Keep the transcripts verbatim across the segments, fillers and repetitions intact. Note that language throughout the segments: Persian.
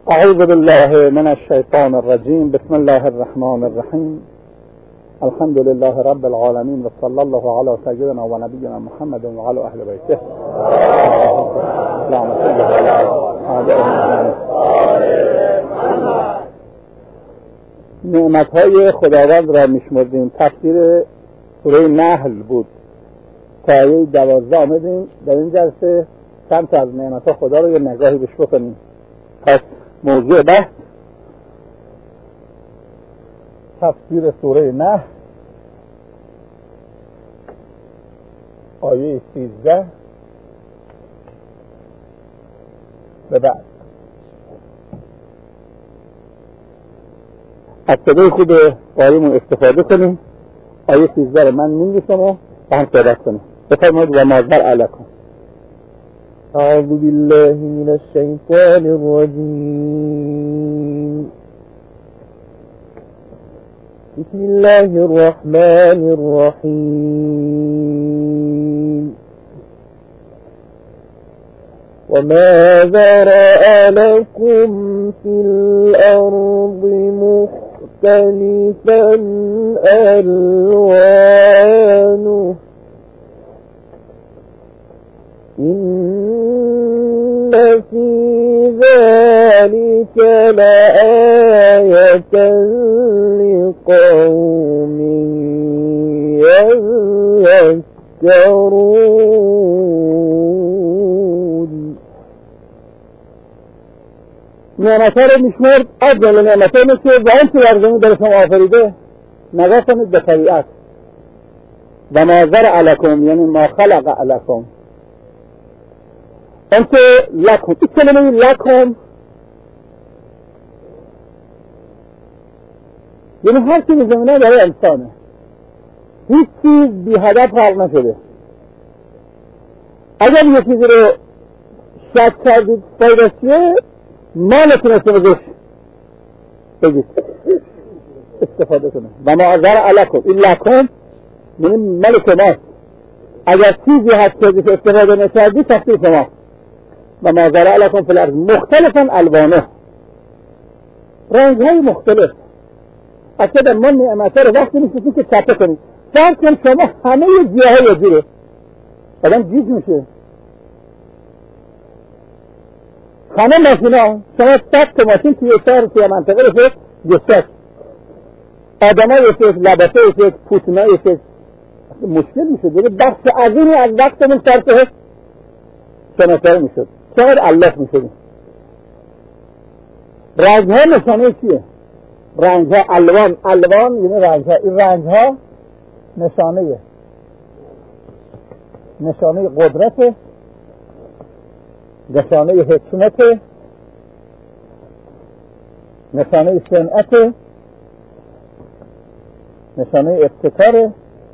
اعوذ بالله من الشیطان الرجیم. بسم الله الرحمن الرحیم. الحمد لله رب العالمین و صلی الله علی سیدنا و نبینا محمد و علی اهل بیته. اللهم صل علی نعمت‌های خداوند را میشمردیم. تفسیر سوره نحل بود. تا آیه دوازده آمدیم. در این جلسه چند تا از نعمت‌ها خدا رو یه نگاهی بهش بکنیم. پس موضوع بحث تفسیر سوره نحل آیه سیزده به بعد. از صدای خوب قاریمون استفاده کنیم. آیه سیزده رو من می‌نویسم و با هم صحبت کنیم. بفرمایید و مازبر علیکم. أعوذ بالله من الشيطان الرجيم. بسم الله الرحمن الرحيم. وما ذرأ لكم في الأرض مختلفا ألوانه إن في ذلك لآية لقوم يذكرون. نعمت‌ها رو میشمرد. افضل نعمت‌ها اینه که با آنچه در زمین برشون آفریده نگاه کنید به طبیعت. و ما زرع لکم یعنی ما خلق لکم. انت لکم، این کلمه لکم یعنی هر چیز زمینه برای انسانه. هیچ چیز بی هدف خلق نشده. اگر یه چیزی رو شک کردید فایده‌اش چیه، ما نتونسته بگوش بگید استفاده کنه. و ما زرع لکم، این لکم یعنی ملک ماست. اگر چیزی هست که استفاده نکردی تخصیص ما. و ما زرع لکم فی الارض مختلفا الوانه، رنگ های مختلف. اصلا ما نعمتها رو وقتی نیستیم که چطه کنیم. فرض کن شما همه گیاهای جیره آدم گیج میشه. همه ماشینا شما صد تا ماشین توی شهر توی منطقه رسید گشتک آدم های رسید لباسه رسید پوتنا رسید مشکل میشه دیگه. بخش عظیمی از وقتمون صرف شناسایی میشد. چقدر علف میشدیم. رنگ ها نشانه چیه؟ رنگ ها الوان الوان یعنی رنگ ها. این رنگ ها نشانه نشانه قدرت، نشانه حکمت، نشانه صنعت، نشانه ابتکار.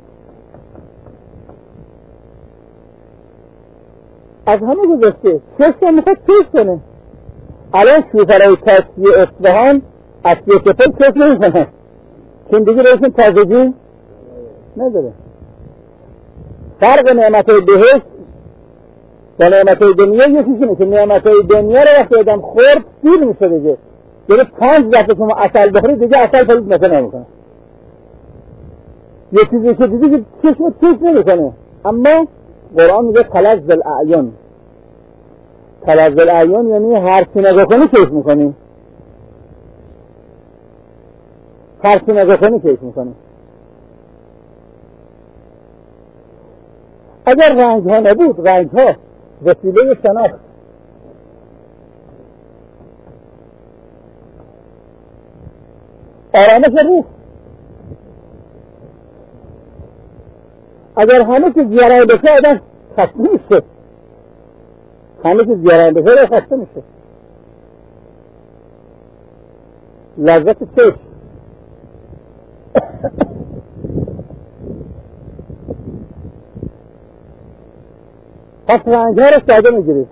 از همه گذاشته چشم میخواد چشم کنه. الان شوفرهای تاکسی اصفهان از یکفل چشم نمیکنه چون دیگه روشن تازگی نداره. فرق نعمتهای بهشت و نعمتهای دنیا یکیشونه که نعمتهای دنیا رو وقتی آدم خورد سیر میشه دیگه. دیگه پنج دفعه شما عسل بخورید دیگه عسل پلید مثلا نمیکنه. یه چیزی که دیگه چشم چشم نمیکنه. اما قرآن میگه تلذ الاعیان. تلذ الاعیان یعنی هر چی نگاه کنی کیف میکنی. هر چی نگاه کنی کیف میکنی. اگر رنگ ها نبود، رنگ ها وسیله شناخت. آرامش روح. اگر همه که زیارای بشه آدم خسته میشه. همه که زیارای بشه خسته میشه. لذت چشم. پس رنگ ها رو ساده میگیرید.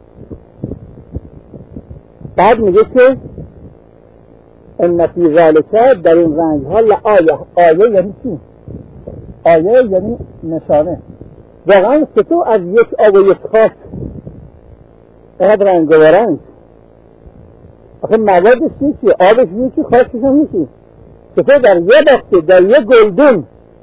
بعد میگه که ان فی ذلک، در این رنگ ها لآیه. آیه یعنی چی؟ آیه یعنی نشانه. واقعا چطور از یک آب و یک خاک اینقدر رنگ و رنگ آخه موادش نیچی، آبش نیچی، خاکش هم نیچی. چطور در یه باخته در یه گلدون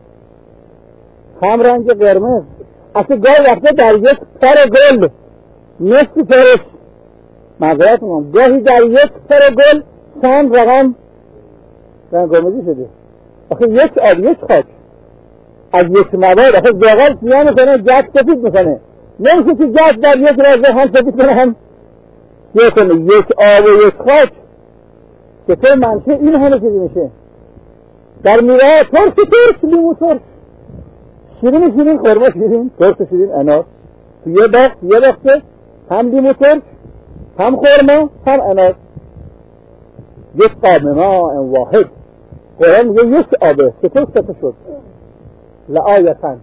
هم رنگ قرمز، اصلا گاهی وقتا در یک پر گل نصف پرش معذرت میکنم گاهی در یک پر گل چند رقم رنگ آمیزی شده. آخه یک آب یک خاک از یک مواد، آخه زغال سیاه میکنه جد سفید میکنه، نمیشه که جد در یک رازه هم سفید کنه هم سیاه کنه. یک آب و یک خاک چطور منشه این همه چیزی میشه. در میوه ترش ترش لیمو ترش، شیرین شیرین خرما شیرین، ترش شیرین انار. تو یه باغ یه باغ هم لیمو ترش هم خرما هم انار. یک قاب ماء واحد، قرآن میگه یک آبه چطور سته شد؟ لآیتن،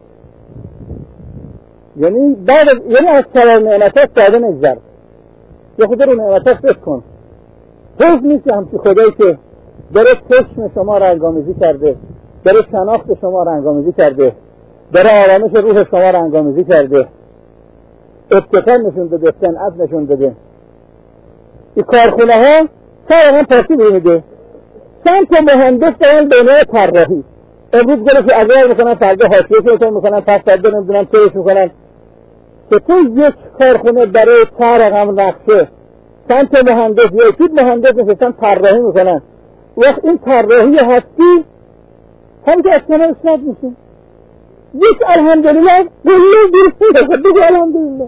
یعنی بعد یعنی از سوال نعمتات ساده نگذر، یه خود رو نعمتات فکر کن. خوش نیست همچی خدایی که داره چشم شما رنگامیزی کرده، داره شناخت شما رنگامیزی کرده، داره آرامش روح شما رنگامیزی کرده، ابتکار نشون داده، صنعت نشون داده. این کارخونه ها سر هم پاسی میده، چند تا مهندس دارن بینه طراحی، امروز گلش اگر میکنن فردا حاشیه‌اش رو میکنن، پس فردا نمیدونم چهش میکنن. که تو یک کارخونه برای چهار رقم نقشه چند تا مهندس یا یک مهندس نشستن طراحی میکنن، وقت این طراحی هستی هم که از کنار اسناد میشه. یک الحمدلله قله درسته داره، بگو الحمدلله.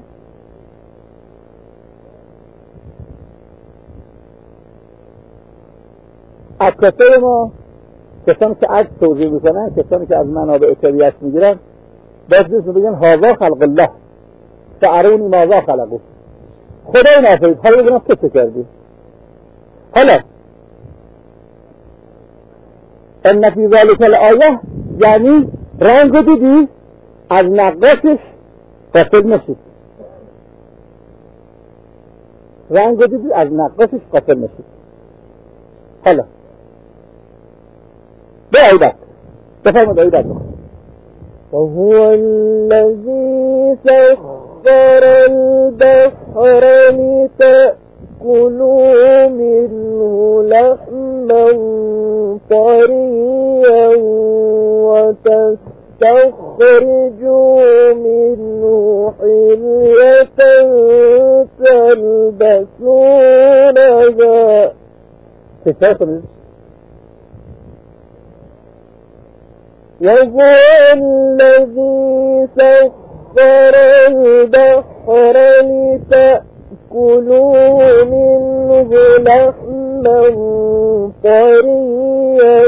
عکاسای ما کسانی که عکس توضیح میکنن، کسانی که از منابع طبیعت میگیرن، باز دوست بگن هذا خلق الله فارونی ماذا خلقو، خدای نافید حالا بگنم تو چه کردی. حالا ان فی ذلک الآیه، یعنی رنگو دیدی از نقاشش غافل نشید، رنگو دیدی از نقاشش غافل نشید. حالا به عیدت بفرمید عیدت وهو الذي سخر البحر لتأكلوا منه لحما طريا وتستخرجوا منه حلية تلبسونها. وهو الذي سخر البحر لتأكلوا منه لحما طريا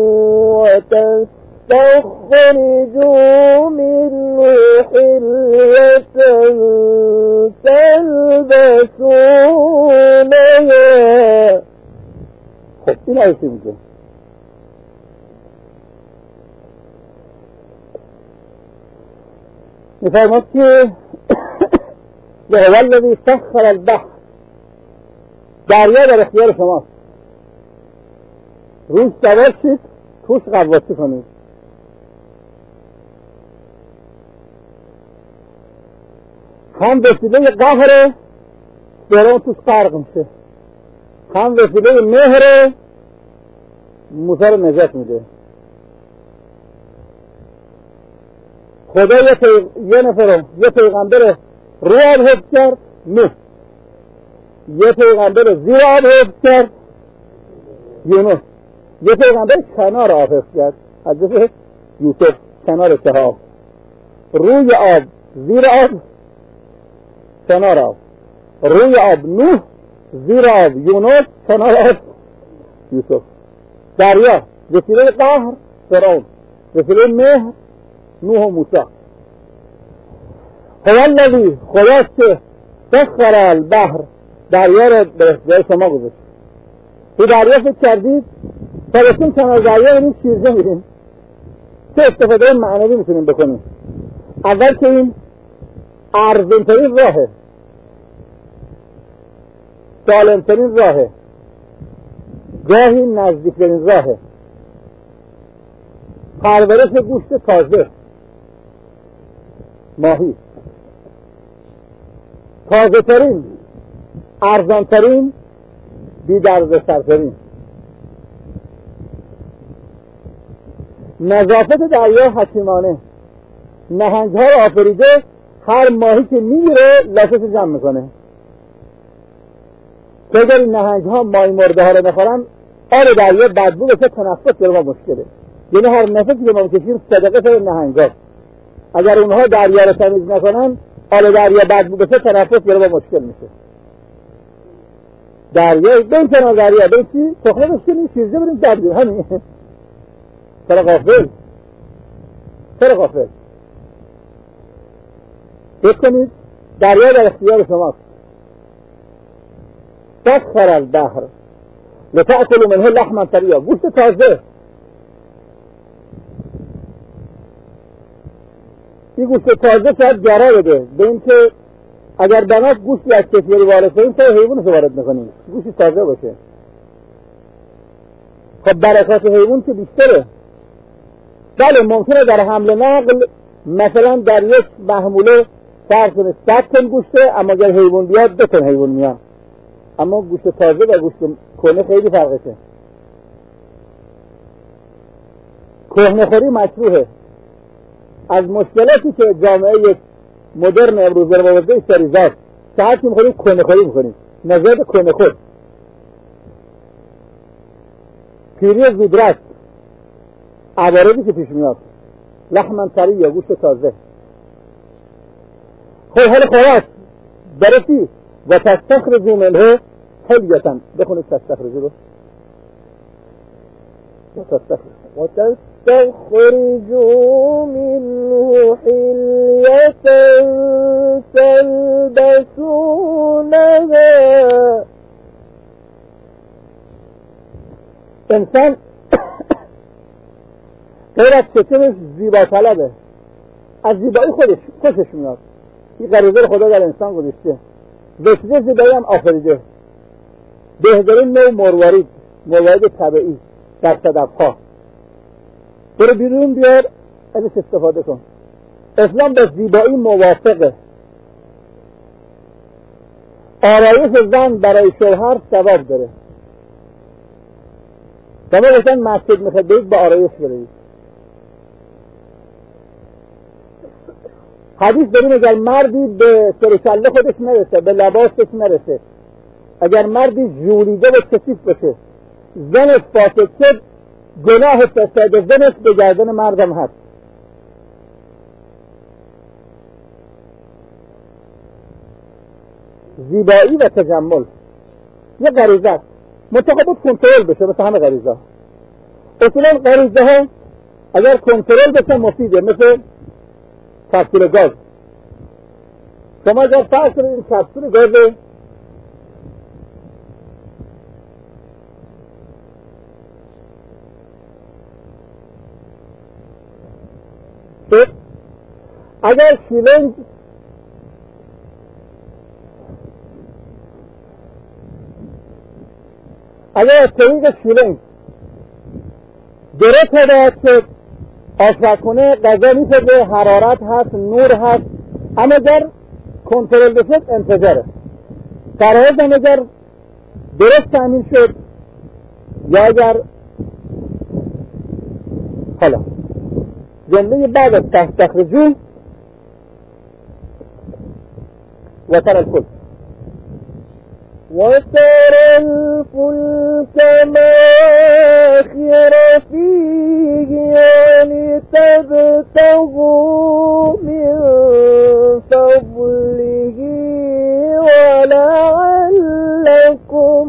وتستخرجوا منه حلية تلبسونها. خب این آیتی میگه میفرماد که وهو الذی سخر البحر، دریا در اختیار شماست، روش سوار شید توش غواصی کنید. هم وسیله قهر درون توش غرق میشه، هم وسیله مهر موسی رو نجات میده. خدا یه, پی... یه نفر یه پیغمبر رو آب حفظ کرد، نه یه پیغمبر زیر آب حفظ کرد، یونس یه پیغمبر کنار آب حفظ کرد، حضرت یوسف کنار سحاب، روی آب زیر آب کنار آب، روی آب نوح زیر آب یونس کنار آب یوسف. دریا وسیله قهر فرعون، وسیله مهر نوح و موسی. هو الذی، خداست که سخر البحر، دریا را به اختیار شما گذاشت. تو دریا فکر کردید تا بسیم کنار دریا بریم شیرجه میریم، چه استفاده معنوی میتونیم بکنیم؟ اول که این ارزان‌ترین راهه، سالمترین راهه، گاهی نزدیکترین راهه. پرورش گوشت تازه ماهی، تازه ترین، ارزان ترین، بی درد سرترین. نظافت دریا حکیمانه. نهنگ ها رو آفریده، هر ماهی که میگیره لاشش جمع میکنه که اگر این نهنگ ها ماهی مرده ها رو نخورن آب دریا بدبو بشه، تنفس داره ما مشکله. یعنی هر نفسی که ما میکشیم صدقه سر نهنگ ها. اگر اونها دریا رو تمیز نکنن آب دریا بدبو بشه، تنفس داره ما مشکل میشه. دریا بین کنار دریا بین چی؟ تخمه بشکنیم شیرجه بریم درگیر همین. سر غافل سر غافل فکر کنید دریا در اختیار شماست. سخر البحر لتأکلوا منه لحما طریا، گوشت تازه. این گوشت تازه شاید جرا بده به این که اگر بناست گوشتی از کشوری وارد کنیم تا حیوانش وارد میکنیم، گوشت تازه باشه. خب برکات حیوان که بیشتره. بله ممکنه در حمل نقل مثلا در یک محموله فرض کنید صد تن گوشته، اما اگر حیوان بیاد دو تن حیوان میاد. اما گوشت تازه و گوشت کهنه خیلی فرقشه. کهنه خوری مکروهه. از مشکلاتی که جامعه مدرن امروز در مورد سریزات ساعت می‌خوریم کهنه خوری می‌کنیم. نظر کهنه خور. پیری زودرس، عوارضی که پیش میاد، لحمن طری یا گوشت تازه. خب حال خوراک برسی و تستخرجوا منه حلیة، بخونید تستخرجوا رو و تستخرجوا و تستخرجوا منه حلیة تلبسونها. انسان غیر از شکمش زیبا طلبه، از زیبایی خودش خوشش میاد. این غریزه رو خدا در انسان گذاشته، وسیله زیبایی هم آفریده. بهترین نوع مروارید، مروارید طبیعی در صدفها. برو بیرون بیار ازش استفاده کن. اسلام به زیبایی موافقه. آرایش زن برای شوهر ثواب داره. شما گفتن مسجد میخواد برید با آرایش برید. حدیث داریم اگر مردی به سرکله خودش نرسه، به لباسش نرسه، اگر مردی جولیده و کثیف بشه، زنش فاسد شد، گناه فساد زنش به گردن مردم هست. زیبایی و تجمل یه غریزه است، منتها باید کنترل بشه. مثل همه غریزه اصولا غریزه ها اگر کنترل بشه مفیده. مثل کپسول گاز. شما اگر فرض کنید این کپسول گاز اگر شیلنگ اگر از طریق شیلنگ درست هدایت شد، آشپزخونه غذا می‌پزه، حرارت هست، نور هست، اما اگر کنترل بشد انتظاره. فرایض هم اگر درست تامین شد یا اگر حالا جمله بعد از تستخرجوا و ترى الفلك وترى الفلك مواخر فيه ولتبتغوا من فضله ولعلكم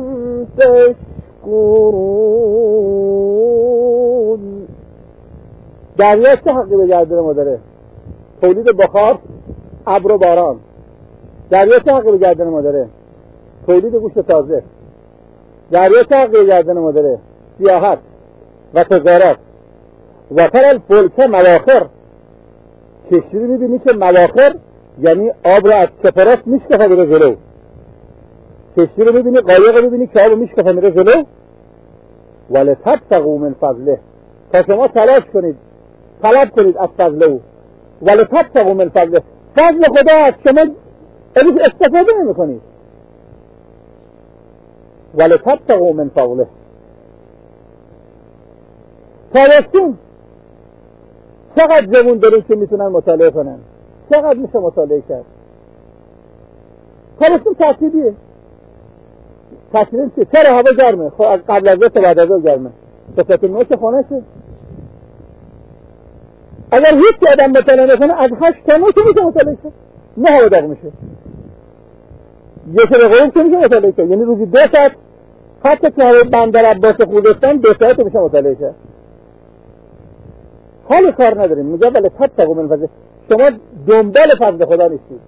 تشكرون. دریا چه حقی به گردن ما داره؟ تولید بخار، ابر و باران. دریا چه حقی به گردن ما داره؟ تولید گوشت تازه. دریا چه حقی به گردن ما داره؟ سیاحت و تجارت. و ترى الفلک مواخر، کشتی رو میبینی که مواخر یعنی آب رو از چپراست میشکفه میره جلو. کشتی رو میبینی، قایق رو میبینی که آب رو میشکفه میره جلو. ولتبتغوا من فضله، تا شما تلاش کنید، طلب کنید از فضل او. ولتبتغوا من فضله، فضل خدا از شما استفاده نمی کنید. ولتبتغوا من فضله. تابستون چقدر جوون داریم که میتونن مطالعه کنن؟ چقدر میشه مطالعه کرد؟ تابستون تعطیلیه. تعطیلی چیه؟ چرا هوا گرمه؟ خب از قبل از تا بعد از گرمه. قسمت نوش خونه چه؟ اگر هیچ آدم مطالعه نکنه از هشت تا نه که میشه مطالعه کرد. نه هوا داغ میشه. یک رقم که میشه مطالعه کرد. یعنی روزی دو ساعت حتی که هوا بندر عباس خوزستان دو ساعت میشه مطالعه کرد. حال کار نداریم. میگه ولی تبتغوا من فضله. شما دنبال فضل خدا نیستید.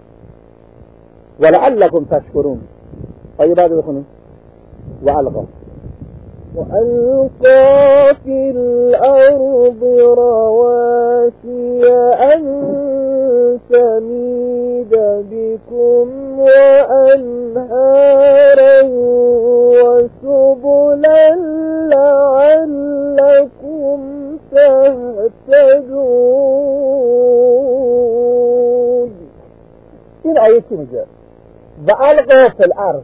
ولعلکم تشکرون. آیه بعد بخونیم. و القا وألقى في الأرض رواسي أن تميد بكم وأنهارا وسبلا لعلكم تهتدون. این آیه چی میگه؟ و القا فی الارض،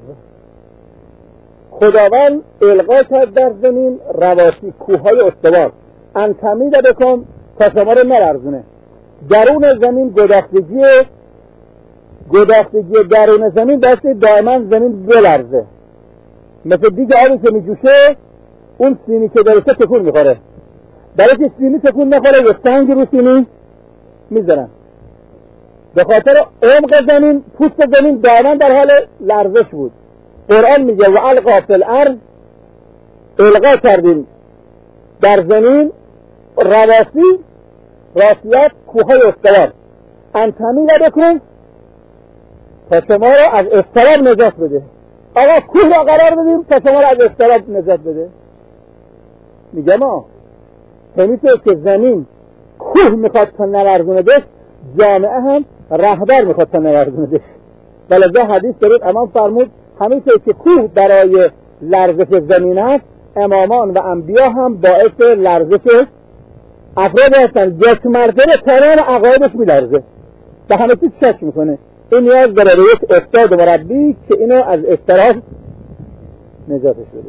خداوند القا کرد در زمین رواسی، کوههای استوار، ان تمید بکن تا شما رو نلرزونه. درون زمین گداختگی گداختگی درون زمین باعث دائما زمین بلرزه. مثل دیگه آبی که میجوشه اون سینی که داره تکون میخوره. برای که سینی تکون نخوره یه سنگ رو سینی میذارن. به خاطر عمق زمین، پوست زمین دائما در حال لرزش بود. قرآن میگه و القا فی الارض، القا کردیم در زمین رواسی، راسیات، کوههای استوار، ان تمید بکن تا شما رو از اضطراب نجات بده. آقا کوه را قرار بدیم تا شما رو از اضطراب نجات بده. میگه ما همینطور که زمین کوه میخواد تا نلرزونه دش، جامعه هم رهبر میخواد تا نلرزونه دش. ولذا حدیث دارید امام فرمود همینطور که کوه برای لرزش زمین است، امامان و انبیا هم باعث لرزش افراد هستن. یک مرتبه تمام عقایدش میلرزه، به همه چیز شک میکنه. این نیاز داره به یک استاد و مربی که اینو از اضطراب نجاتش بده.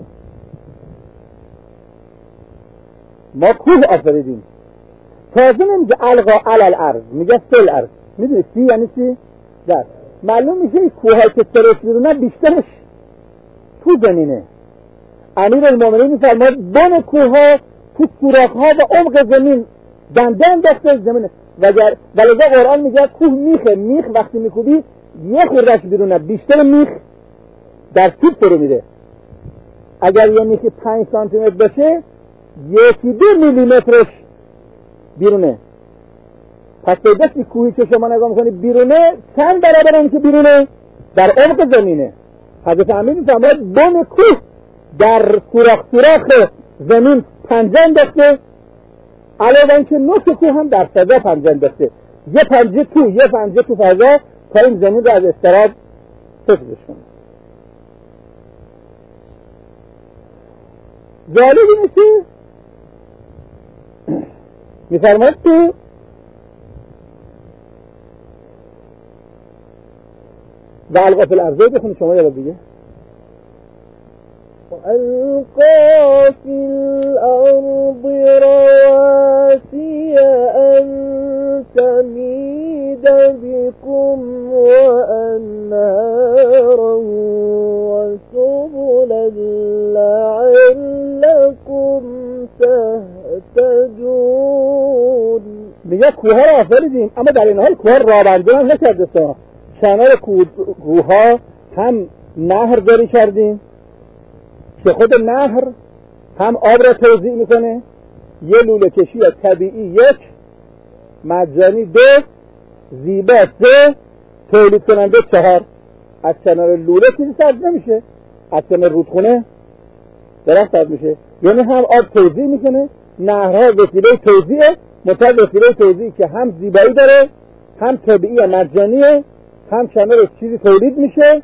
ما کوه آفریدیم. تازه نمیگه القا علی الارض، میگه فی الارض. میدونی فی یعنی چی؟ در معلوم میشه این کوه‌هایی که سرش بیرونه بیشترش تو زمینه. امیر المومنین میفرماید بن کوه‌ها تو سوراخ‌ها و عمق زمین دنده انداخته زمینه. وگر ولذا قرآن میگه کوه میخه، میخ وقتی میکوبی یه خوردش بیرونه، بیشتر میخ در توپ فرو میره. اگر یه میخی پنج سانتی متر باشه یکی دو میلیمترش بیرونه. پس پیداست کوهی که شما نگاه میکنید بیرونه چند برابر اون که بیرونه در عمق زمینه. حضرت امیر میفرماید بن کوه در سوراخ سوراخ زمین پنجه انداخته، علاوه اینکه نوک کوه هم در فضا پنجه انداخته. یه پنجه تو یه پنجه تو فضا تا این زمین رو از اضطراب حفظش کنه. جالب اینه که میفرماید تو و القا فی الارض بخونید شما یاد دیگه. وألقى في الأرض رواسي أن تميد بكم وأنهارا وسبلا لعلكم تهتدون. میگه کوه ها را آفریدیم، اما در این حال کوه را رابنده هم نکرده سا. کنار کوه ها هم نهر جاری کردیم که خود نهر هم آب را توزیع میکنه، یه لوله کشی طبیعی یک، مجانی دو، زیبا سه، تولید کننده چهار. از کنار لوله چیزی سبز نمیشه، از کنار رودخونه درخت سبز میشه. یعنی هم آب توزیع میکنه، نهرها وسیله توزیعه، مطابق وسیله توزیعی که هم زیبایی داره، هم طبیعی مجانیه، هم کنارش چیزی تولید میشه،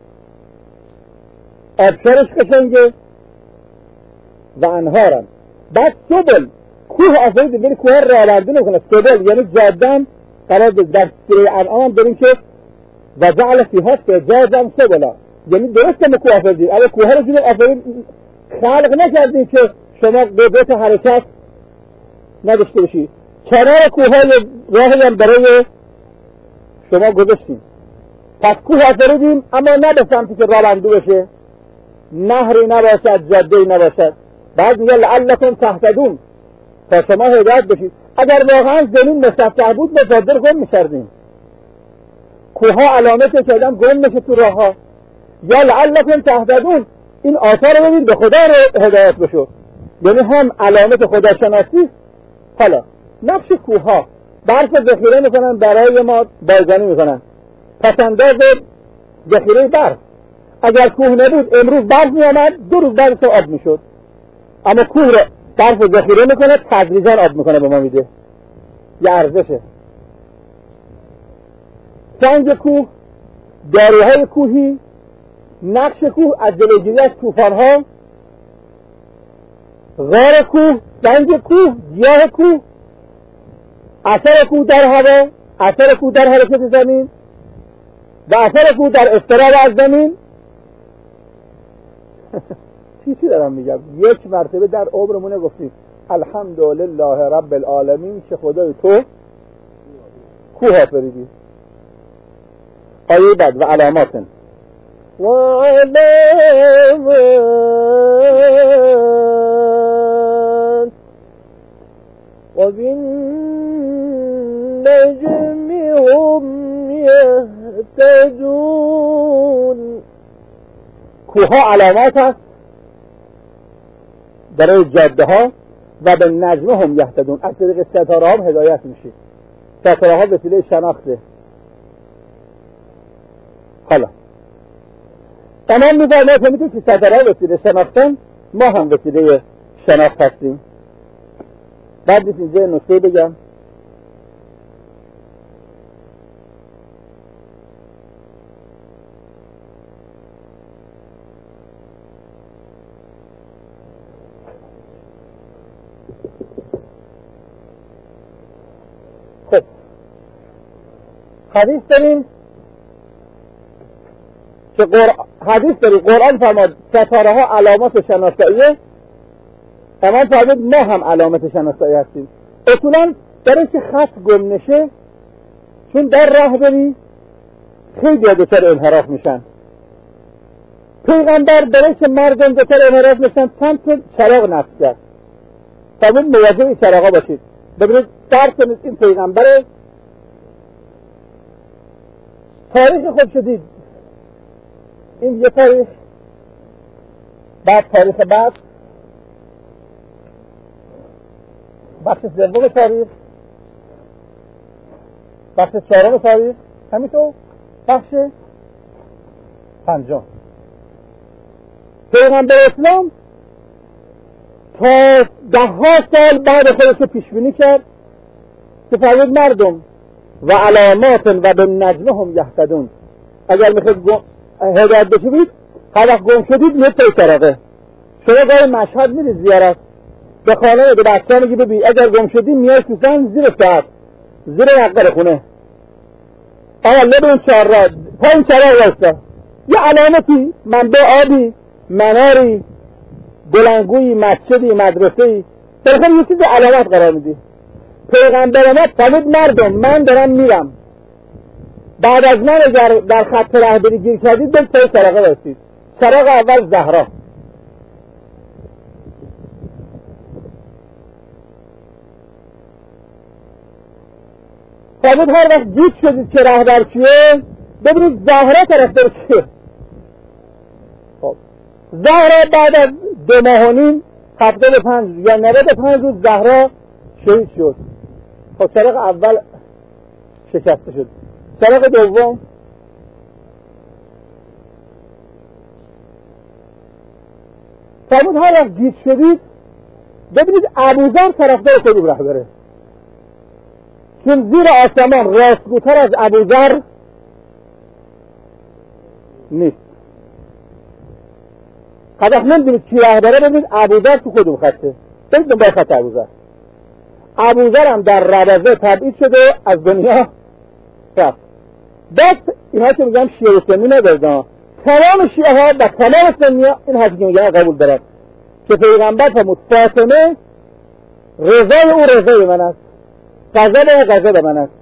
آبشارش قشنگه و انهارم. بعد سبل کوه آفرید بین کوه را آورده نکنه. سبل یعنی جادن قرار در سوره انعام داریم که و جعل فیها فجاجا سبلا، یعنی درسته ما کوه آفریدیم، اما کوه ها رو جور آفرید خلق نکردیم که شما قدرت حرکت نداشته باشید. کنار کوه های راهی هم برای شما گذاشتیم. پس کوه آفریدیم اما نه به سمتی که رابندو بشه، نهری نباشد، جاده‌ای نباشد. بعد میگه لعلکم تهتدون، تا شما هدایت بشید. اگر واقعا زمین مسطح بود مصادر گم می‌کردیم. کوه ها علامت کردن گم میشه تو راه ها. یا لعلکم تهتدون، این آثار رو ببین به خدا رو هدایت بشو، یعنی هم علامت خدا شناسی. حالا نقش کوه ها برف ذخیره میکنن برای ما بازنی میکنن، پس انداز ذخیره برف. اگر کوه نبود امروز برف میامد دو روز بعد آب میشد، اما کوه رو برف ذخیره میکنه تدریجا آب میکنه به ما میده، یه ارزشه. سنگ کوه، داروهای کوهی، نقش کوه از جلوگیری از طوفان‌ها، غار کوه، سنگ کوه، گیاه کوه، اثر کوه در هوا، اثر کوه در حرکت زمین و اثر کوه در اضطراب از زمین. چی چی دارم میگم؟ یک مرتبه در عمرمونه گفتیم الحمدلله رب العالمین که خدای تو کوه آفریدی. آیه بعد و علامات و علامات و بالنجم هم یهتدون. کوه ها علامات هست برای جاده ها و به نجم هم یهتدون، از طریق ستاره ها هدایت میشید. ستاره ها وسیله شناخته. حالا تمام میفرماید همینطور که ستاره ها وسیله شناختن، ما هم وسیله شناخت هستیم. بعد نیست اینجا نکته بگم. خب حدیث داریم که قرآن حدیث داریم قرآن فرماد ستاره ها علامات شناساییه، اما فرمود ما هم علامت شناسایی هستیم. اصولا برای که خط گم نشه، چون در راه بری خیلی دچار انحراف میشن. پیغمبر برای که مردم دچار انحراف میشن چند تا چراغ نصب کرد. فرمود مواظب این چراغا باشید. ببینید درس کنید این پیغمبر تاریخ خود شدید. این یه تاریخ، بعد تاریخ بعد، بخش سوم تاریخ، بخش چهارم تاریخ، همینطور بخش پنجم. پیغمبر اسلام تا ده ها سال بعد خودش پیش بینی کرد که فرمود مردم و علامات و به نجم هم یهتدون، اگر میخواید هدایت بشید هر وقت گم شدید میاد پای چراغه. شما گاهی مشهد میرید زیارت به خانه به بچه میگی ببین اگر گم شدی میای سوزن زیر ساعت زیر نقدر خونه، آقا لب اون چهار را پای این چراغ واستا یه علامتی، منبع آبی، مناری، بلنگویی، مسجدی، مدرسه‌ای، بالاخره یه چیز علامت قرار میدی. پیغمبر ما فرمود مردم من دارم میرم، بعد از من اگر در خط رهبری گیر کردید برید پای چراغ وایسید. چراغ اول زهرا، فرمود هر وقت گیج شدید که رهبر کیه ببینید زهرا طرفدار کیه. خب زهرا بعد از دو ماه و نیم هفتاد و پنج یا نود و پنج روز زهرا شهید شد. خب چراغ اول شکسته شد. چراغ دوم فرمود هر وقت گیج شدید ببینید ابوذر طرفدار کدوم رهبره، چون زیر آسمان راستگوتر از ابوذر نیست. هدف نمیدونید کی رهبره، ببینید ابوذر تو کدوم خطه، برید دنبال خط ابوذر. ابوذر هم در ربضه تبعید شده از دنیا رفت. بس اینها که میگم شیعه سنی ندارد، تمام شیعه ها و تمام سنی ها این حدیث میگن قبول دارن که پیغمبر فرمود فاطمه رضای او رضای من است، غضب او غضب من است.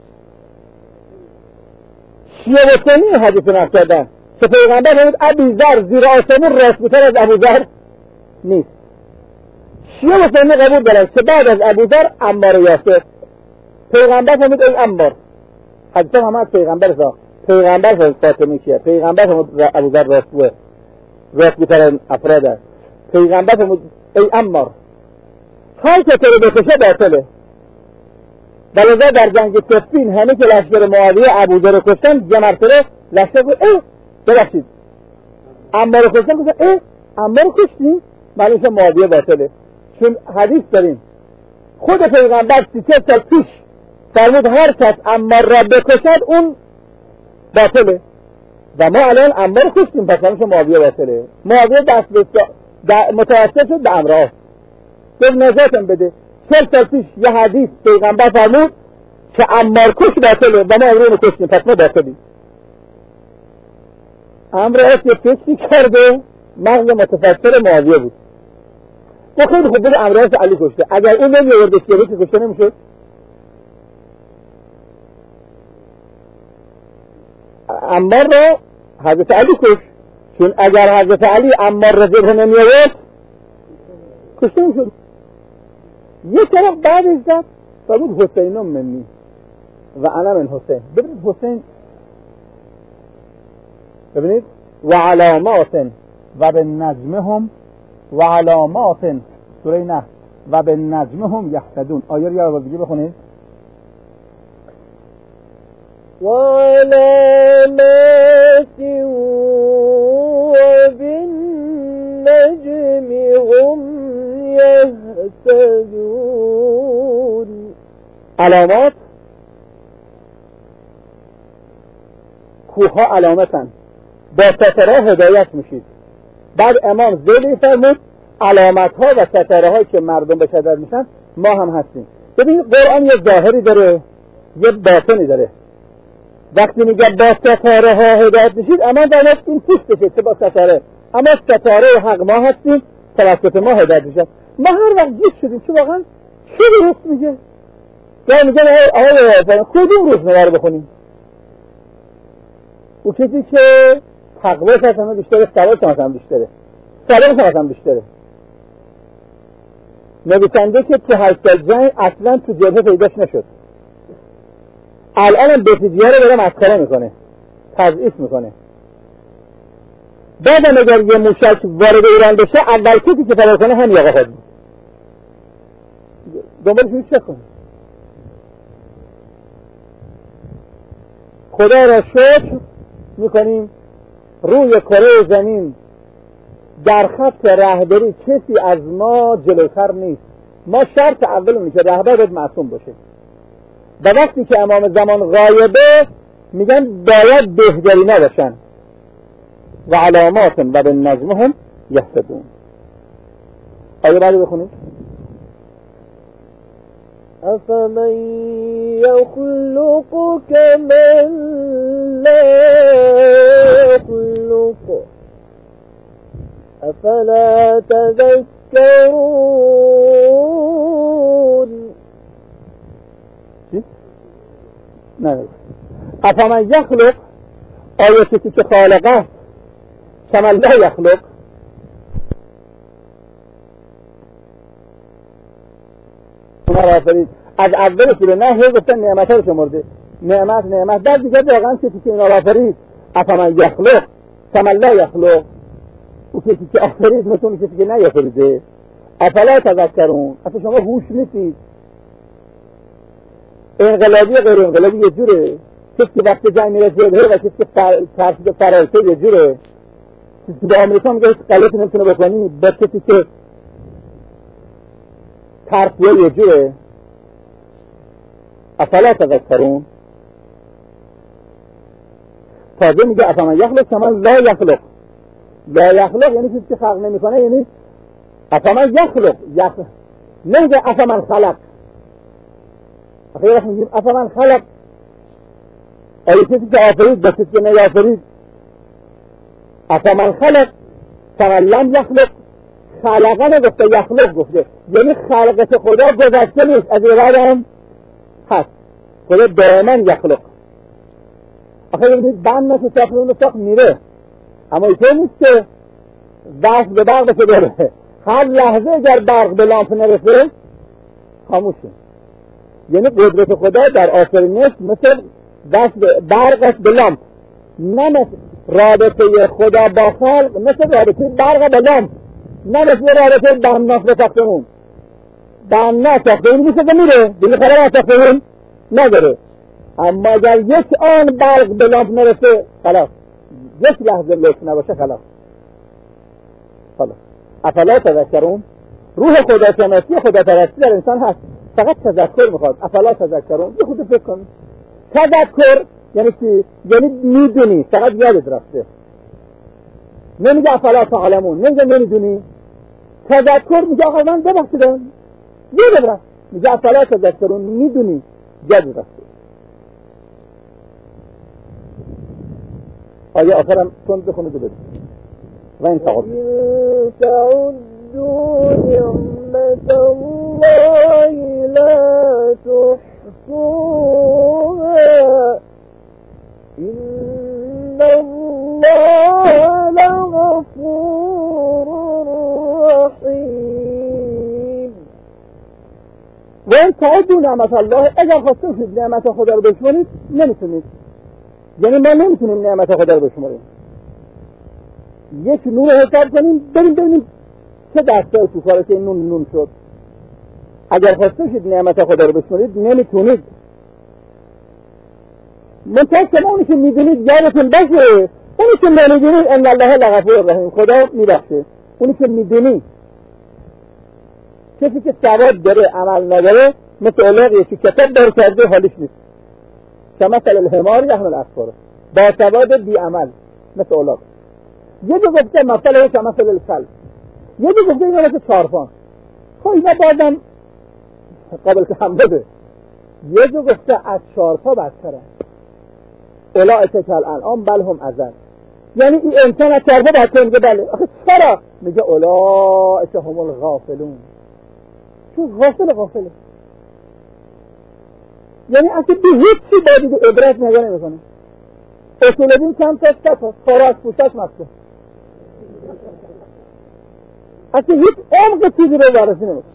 شیعه و سنی حدیث نقل کردن که پیغمبر فرمود ابوذر زیر آسمون راست‌تر از ابوذر نیست. شیعه و سنی قبول دارن که بعد از ابوذر عمار یاسر. پیغمبر فرمود ای عمار، حدیث هم از پیغمبر ساخت. پیغمبر فرمود فاطمه کیه؟ پیغمبر فرمود ابوذر راست‌گوه، راست‌تر افراد است. پیغمبر فرمود ای عمار، هر که تو رو بکشه باطله. بلکه در جنگ صفین همه که لشکر معاویه ابوذر رو کشتن یه مرتبه لشکر گفت ای ببخشید عمار رو کشتن، گفت ای عمار رو کشتیم؟ معلومه معاویه باطله. چون حدیث داریم خود پیغمبر سی چهل سال پیش فرمود هر کس عمار را بکشد اون باطله و ما الان عمار رو کشتیم، پس معلومه معاویه باطله. معاویه دست به متوسط شد به امراه گفت نجاتم بده. چهل سال پیش یه حدیث پیغمبر فرمود که عمار کش باطله و ما امرون رو کشتیم، پس ما باطلیم. امراه یه فکری کرده مغز متفسر معاویه بود و خیلی خوب بده امراه علی کشته. اگر اون نمی آوردش که کشته نمیشد. عمار رو حضرت علی کش، چون اگر حضرت علی عمار رو زیر نمی آورد کشته نمیشد. یه طرف بعد از زد و بود حسینم منی و انا من حسین. ببینید حسین، ببینید و علامات و به نجمهم و علامات سوره نحل و به نجمهم یهتدون. آیه رو یه بار دیگه بخونید. و علامات و به نجم هم یهتدون. علامات کوها علامتن، با ستاره هدایت میشید. بعد امام زیدی فرمود علامت ها و ستاره هایی که مردم به شدت میشن ما هم هستیم. ببینید قرآن یه ظاهری داره یه باطنی داره. وقتی میگه با ستاره ها هدایت میشید اما در نفس این پوستشه که با ستاره، اما ستاره حق ما هستیم توسط ما هدایت میشن. ما هر وقت جیش شدیم چه واقعا چه درست میگه؟ یا میگه آقای کدوم روزنامه رو بخونیم؟ او کسی که تقویش هم بیشتره، سوالش هم بیشتره، سوالش هم بیشتره. نویسنده که تو هشت سال جنگ اصلا تو جبهه پیداش نشد، الان هم بسیجیه رو داره مسخره میکنه، تضعیف میکنه. بعدم اگر یه موشک وارد ایران بشه اول کسی که فرار کنه همین آقا خود بود. دنبالش هیچ چه کنه؟ خدا را شکر میکنیم روی کره زمین در خط رهبری کسی از ما جلوتر نیست. ما شرط اولمونه که رهبر باید معصوم باشه و وقتی که امام زمان غایبه میگن باید بهترینا باشن. و علامات و به نجمهم یهتدون. آیه بعد بخونید. افمن یخلق کمن لا یخلق افلا تذکرون. چی؟ نه افمن یخلق، آیه کسی که خالقه کمن لا یخلق، از اول سوره نه هی گفتن نعمت ها رو شمرده، نعمت نعمت بعد دیگه واقعا کسی که اینا رو آفرید افمن یخلق کمن لا یخلق، او کسی که آفرید مثل اون کسی که نیافریده. افلا تذکرون، اصلا شما هوش نیستید. انقلابی غیر انقلابی یه جوره، کسی که وقت جنگ میره جبهه و کسی که ترسید فرارسه یه جوره، کسی که به آمریکا میگه غلطی نمیتونه بکنی با کسی که ترسیه یه جوره. افلا تذکرون. تازه میگه افمن یخلق کمن لا یخلق. لا یخلق یعنی کسی که خلق نمیکنه، یعنی افمن یخلق یخلق نمیگه افمن خلق. آخه وقت میگیم افمن خلق، آیا کسی که آفرید با کسی که نیافرید افمن خلق فلم یخلق، خلقه نگفته یخلق گفته، یعنی خلقت خدا گذشته نیست، از این هم هست، خدا دائما یخلق. آخه ببینید بند نشه ساخت اون ساخت میره، اما اینطور نیست که دست به برق بشه داره، هر لحظه اگر برق به لامپ نرسه خاموشه. یعنی قدرت خدا در آفرینش مثل دست برق به لامپ، نه مثل رابطه خدا با خلق مثل رابطه برق به لامپ، نه مثل رابطه بمناس به ساختمون. بمناس ساختمون میشه که میره دیگه خدا با ساختمون نداره، اما اگر یک آن برق به لامپ نرسه خلاص، یک لحظه لطف نباشه خلاص خلاص. افلا تذکرون، روح خدا شناسی خدا پرستی در انسان هست، فقط تذکر میخواد. افلا تذکرون، یه خود فکر کن. تذکر یعنی چی؟ یعنی میدونی، فقط یادت رفته. نمیگه افلا تعلمون، نمیگه نمیدونی. تذکر میگه آقا من ببخشیدم یادت رفت، میگه افلا تذکرون، میدونی یادت رفته. آیه آخرم چون بخونه دو بدید و این تعود تعدوا نعمة الله لا تحصوها إن الله لغفور رحيم. و این تعدوا نعمت الله، اگر خواستید نعمت خدا رو بشمارید نمیتونید، یعنی ما نمیتونیم نعمت خدا رو بشماریم. یک نون حساب کنیم بریم ببینیم چه دستای تو کاره که نون نون شد. اگر خواسته شید نعمت خدا رو بشمارید نمیتونید. منتها شما اونی که میدونید یادتون باشه، اونی که نمیدونید ان الله لغفور رحیم، خدا میبخشه. اونی که میدونی، کسی که سواد داره عمل نداره مثل الاغیه که کتاب دار کرده حالش نیست، کمثل الحمار یحمل اسفار، با سواد بی عمل مثل الاغ. یه جو گفته مثل کمثل الکلب، یه جو گفته اینا مثل چارپان. خب اینا بازم قابل تحمله. یه جو گفته از چارپا بدتره، اولئک کالانعام بل هم اضل، یعنی این انسان از چارپا بدتره. میگه بله. آخه چرا؟ میگه اولئک هم الغافلون، چون غافل غافله، یعنی اصلا به هیچ چی با دیگه عبرت نگاه نمیکنه. اصول دین چند تا است، خوراک پوشاک مسکن، اصلا هیچ عمق چیزی رو بررسی نمیکنه.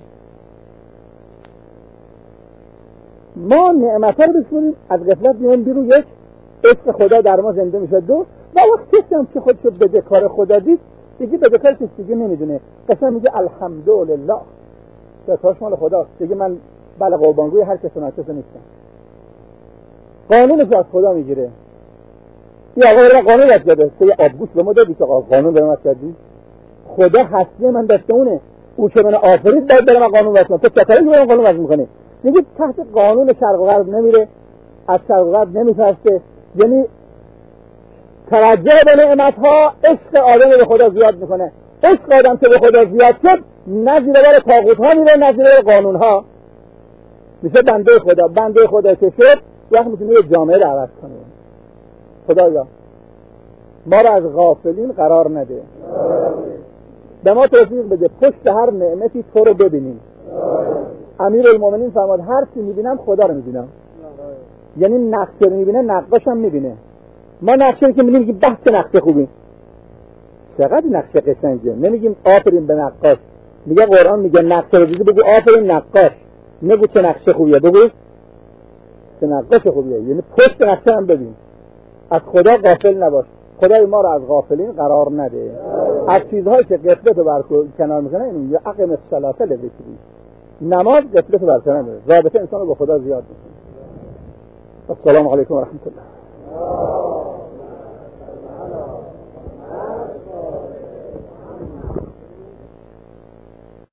ما نعمت رو بشونیم از غفلت بیایم بیرون، یک عشق خدا در ما زنده میشه، دو و وقت کسی هم که خودشو بدهکار خدا دید دیگه بدهکار کسی دیگه نمیدونه، قشنگ میگه الحمدلله ستایش مال خداست، دیگه من بله قربانگوی هر کس و ناکس نیستم. قانونش از خدا میگیره. این آقا را قانون یاد کرده، تو یه آبگوش به ما دادی که آقا قانون به ما کردی؟ خدا هستی من دست اونه، او که من آفرید باید برم قانون واسه تو چطوری که من قانون واسه میکنه؟ میگه تحت قانون شرق و غرب نمیره، از شرق و غرب نمیفرسته. یعنی توجه به نعمتها عشق آدم به خدا زیاد میکنه. عشق آدم که به خدا زیاد شد نه زیر بار طاغوت ها میره نه زیر بار قانون ها، میشه بنده خدا. بنده خدا که شد وقت میتونه یه جامعه دعوت کنه. خدایا ما را از غافلین قرار نده، به ما توفیق بده پشت هر نعمتی تو رو ببینیم. امیرالمومنین فرمود هر چی میبینم خدا رو میبینم، یعنی نقشه رو میبینه نقاش هم میبینه. ما نقشه رو که میبینیم که بحث نقشه خوبی، چقدر نقشه قشنگه، نمیگیم آفرین به نقاش. میگه قرآن میگه نقشه رو دیدی بگو آفرین نقاش، نگو چه نقشه خوبیه، بگو چه نقاش خوبیه. یعنی پشت نقشه هم ببین، از خدا غافل نباش. خدای ما رو از غافلین قرار نده. از چیزهایی که غفلت رو برکنار میکنه این یا اقیم الصلاة لذکری، نماز غفلت رو برکنار میکنه، رابطه انسان رو با خدا زیاد میکنه. السلام علیکم و رحمت الله.